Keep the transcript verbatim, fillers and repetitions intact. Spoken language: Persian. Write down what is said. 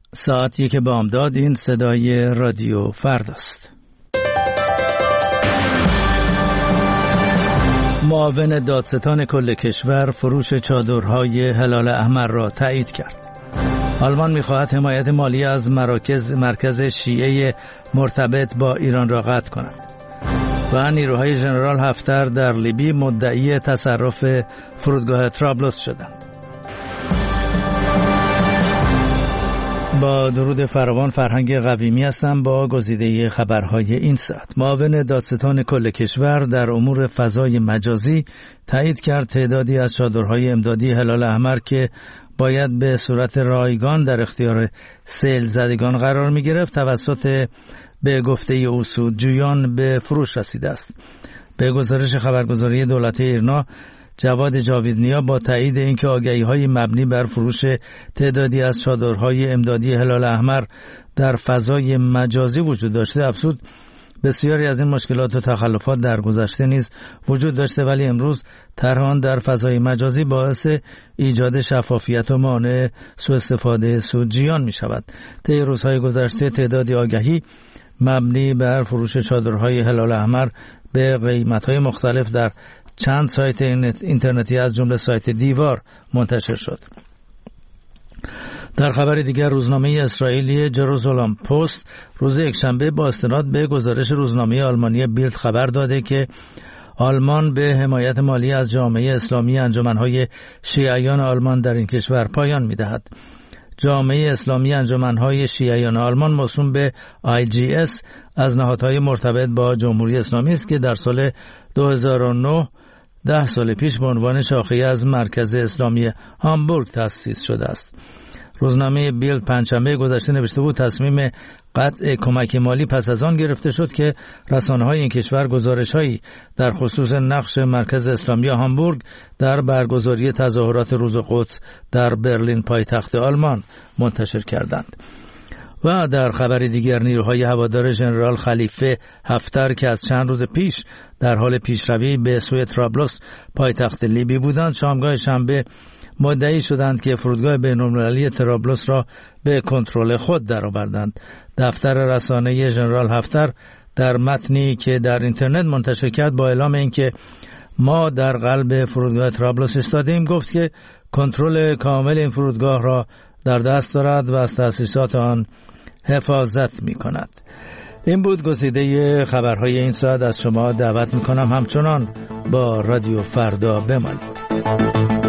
ساعت یک بامداد. این صدای رادیو فرداست. معاون دادستان کل کشور فروش چادرهای هلال احمر را تایید کرد. آلمان می‌خواهد حمایت مالی از مراکز مرکز شیعه مرتبط با ایران را قطع کند. و نیروهای ژنرال هفتر در لیبی مدعی تصرف فرودگاه طرابلس شدند. با درود فراوان، فرهنگ قویمی هستم با گزیده خبرهای این ساعت. معاون دادستان کل کشور در امور فضای مجازی تایید کرد تعدادی از چادرهای امدادی هلال احمر که باید به صورت رایگان در اختیار سیل زدگان قرار می گرفت توسط به گفته او سودجویان به فروش رسیده است. به گزارش خبرگزاری دولت ایرنا، جواد جاویدنیا با تایید اینکه آگهی‌های مبنی بر فروش تعدادی از چادرهای امدادی هلال احمر در فضای مجازی وجود داشته، افزود بسیاری از این مشکلات و تخلفات در گذشته نیز وجود داشته، ولی امروز طرح آن در فضای مجازی باعث ایجاد شفافیت و مانع سوء استفاده سودجویان می شود. طی روزهای گذشته تعدادی آگهی مبنی بر فروش چادرهای هلال احمر به قیمت‌های مختلف در چند سایت اینترنتی از جمله سایت دیوار منتشر شد. در خبر دیگر، روزنامه اسرائیلی جروزالم پست روز یکشنبه با استناد به گزارش روزنامه آلمانی بیلد خبر داده که آلمان به حمایت مالی از جامعه اسلامی انجمنهای شیعیان آلمان در این کشور پایان می‌دهد. جامعه اسلامی انجمنهای شیعیان آلمان موسوم به آی جی اس از نهادهای مرتبط با جمهوری اسلامی است که در سال دو هزار و نه ده سال پیش به عنوان شاخه‌ای از مرکز اسلامی هامبورگ تأسیس شده است. روزنامه بیلد پنجشنبه گذشته نوشته بود تصمیم قطع کمک مالی پس از آن گرفته شد که رسانه‌های این کشور گزارش‌هایی در خصوص نقش مرکز اسلامی هامبورگ در برگزاری تظاهرات روز قدس در برلین پایتخت آلمان منتشر کردند. و در خبر دیگر، نیروهای هوادار ژنرال خلیفه هفتر که از چند روز پیش در حال پیشروی به سوی طرابلس پایتخت لیبی بودند، شامگاه شنبه مدعی شدند که فرودگاه بین‌المللی طرابلس را به کنترل خود درآوردند. دفتر رسانه ژنرال هفتر در متنی که در اینترنت منتشر کرد با اعلام اینکه ما در قلب فرودگاه طرابلس ایستادیم، گفت که کنترل کامل این فرودگاه را در دست دارد و از تأسیسات آن حفاظت می کند. این بود گزیده خبرهای این ساعت. از شما دعوت می کنم همچنان با رادیو فردا بمانید.